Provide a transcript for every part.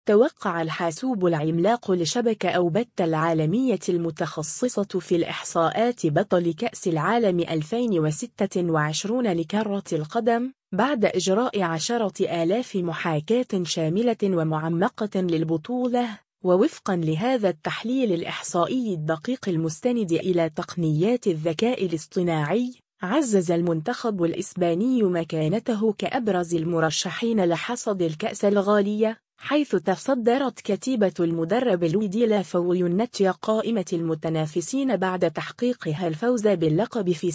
توقع الحاسوب العملاق لشبكة أوبت العالمية المتخصصة في الإحصاءات بطل كأس العالم 2026 لكرة القدم بعد إجراء 10,000 محاكاة شاملة ومعمقة للبطولة. ووفقا لهذا التحليل الإحصائي الدقيق المستند إلى تقنيات الذكاء الاصطناعي، عزز المنتخب الإسباني مكانته كأبرز المرشحين لحصد الكأس الغالية، حيث تصدرت كتيبة المدرب لويس دي لا فويونتي قائمة المتنافسين بعد تحقيقها الفوز باللقب في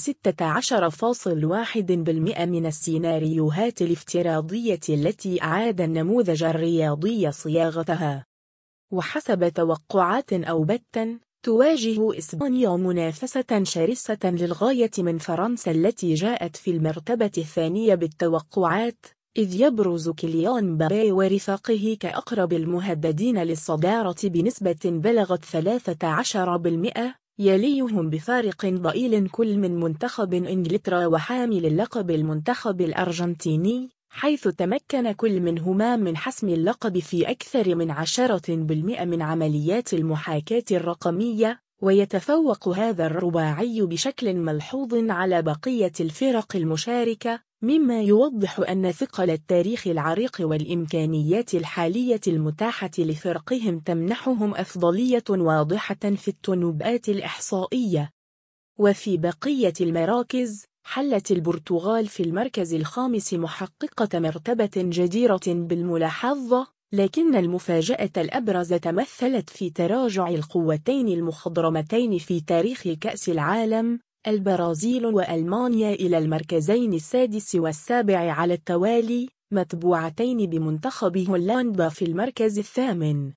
16.1% من السيناريوهات الافتراضية التي أعاد النموذج الرياضي صياغتها. وحسب توقعات أوبت، تواجه إسبانيا منافسة شرسة للغاية من فرنسا التي جاءت في المرتبة الثانية بالتوقعات، إذ يبرز كيليان مبابي ورفاقه كأقرب المهددين للصدارة بنسبة بلغت 13%، يليهم بفارق ضئيل كل من منتخب إنجلترا وحامل اللقب المنتخب الأرجنتيني، حيث تمكن كل منهما من حسم اللقب في أكثر من 10% من عمليات المحاكاة الرقمية. ويتفوق هذا الرباعي بشكل ملحوظ على بقية الفرق المشاركة، مما يوضح أن ثقل التاريخ العريق والإمكانيات الحالية المتاحة لفرقهم تمنحهم أفضلية واضحة في التنبؤات الإحصائية. وفي بقية المراكز، حلت البرتغال في المركز الخامس محققة مرتبة جديرة بالملاحظة، لكن المفاجأة الأبرز تمثلت في تراجع القوتين المخضرمتين في تاريخ كأس العالم، البرازيل وألمانيا، إلى المركزين السادس والسابع على التوالي، متبوعتين بمنتخب هولندا في المركز الثامن.